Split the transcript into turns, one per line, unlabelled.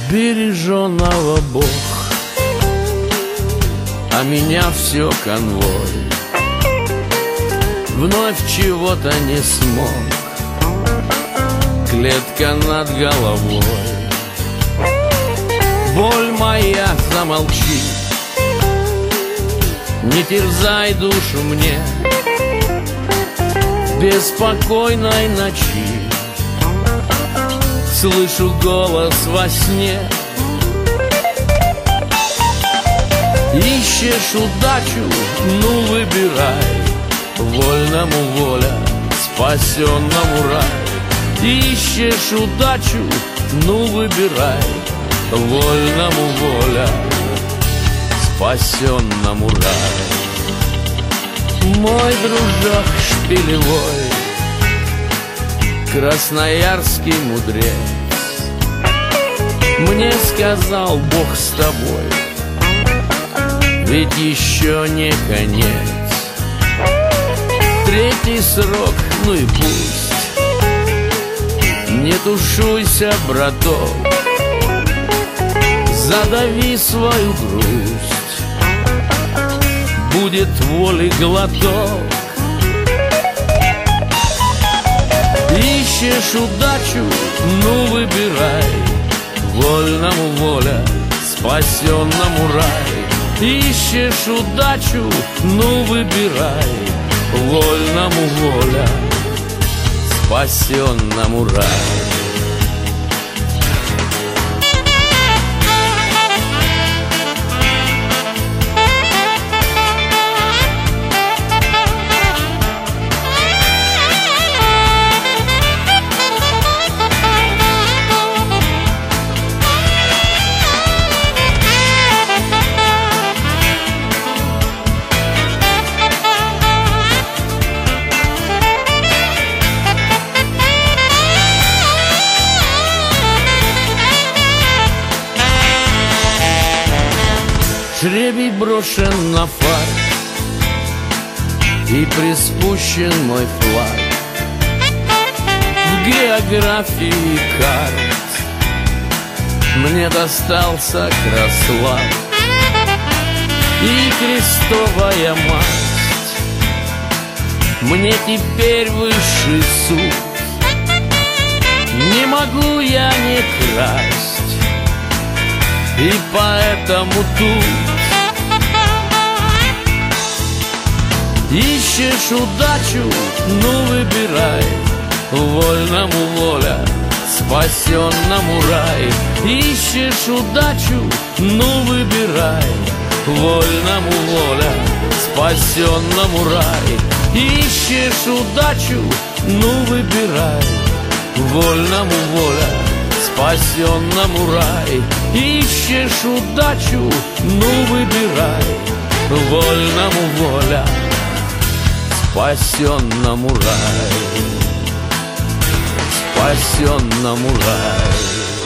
береженого Бог, а меня все конвой. Вновь чего-то не смог, клетка над головой. Боль моя, замолчи, не терзай душу мне беспокойной ночи. Слышу голос во сне. Ищешь удачу, ну выбирай, вольному воля, спасенному рай. Ищешь удачу, ну выбирай, вольному воля, спасенному рай. Мой дружок шпилевой, красноярский мудрец, мне сказал: Бог с тобой, ведь еще не конец. Третий срок, ну и пусть. Не тушуйся, браток, задави свою грусть, будет воли глоток. Ищешь удачу, ну выбирай, вольному воля, спасенному рай. Ищешь удачу, ну выбирай, вольному воля, спасенному рай. Жребий брошен на фарт, и приспущен мой флаг в географии карт. Мне достался Краслав и крестовая масть. Мне теперь высший суд, не могу я не красть, и поэтому тут ищешь удачу, ну выбирай, вольному воля, спасенному рай. Ищешь удачу, ну выбирай, вольному воля, спасенному рай. Ищешь удачу, ну выбирай, вольному воля, спасенному рай. Ищешь удачу, ну выбирай, вольному воля, спасенному рай, спасенному рай.